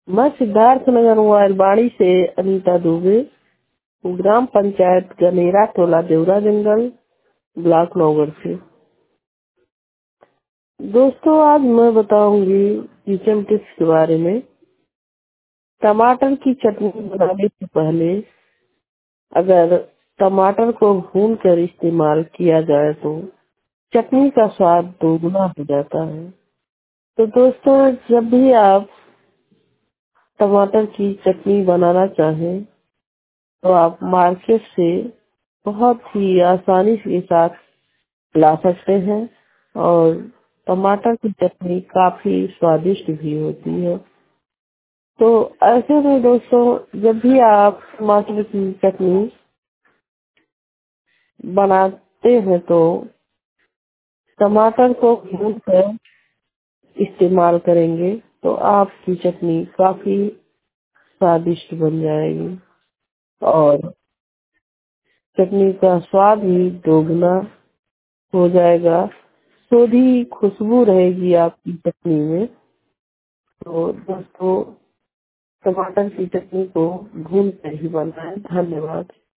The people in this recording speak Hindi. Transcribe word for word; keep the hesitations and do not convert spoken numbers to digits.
मैं सिद्धार्थ नगर मोबाइलबाड़ी से अनीता दुबे, ग्राम पंचायत गनेरा, टोला देवरा जंगल, ब्लॉक नौगढ़ से। दोस्तों, आज मैं बताऊंगी किचन टिप्स के बारे में। टमाटर की चटनी बनाने से पहले अगर टमाटर को भून कर इस्तेमाल किया जाए तो चटनी का स्वाद दोगुना हो जाता है। तो दोस्तों, जब भी आप टमाटर की चटनी बनाना चाहें तो आप मार्केट से बहुत ही आसानी के साथ ला सकते हैं और टमाटर की चटनी काफी स्वादिष्ट भी होती है। तो ऐसे में दोस्तों, जब भी आप टमाटर की चटनी बनाते हैं तो टमाटर को भून कर इस्तेमाल करेंगे तो आपकी चटनी काफी स्वादिष्ट बन जाएगी और चटनी का स्वाद भी दोगुना हो जाएगा। सोधी खुशबू रहेगी आपकी चटनी में। तो दोस्तों, टमाटर की चटनी को भून कर ही बनाएं। धन्यवाद।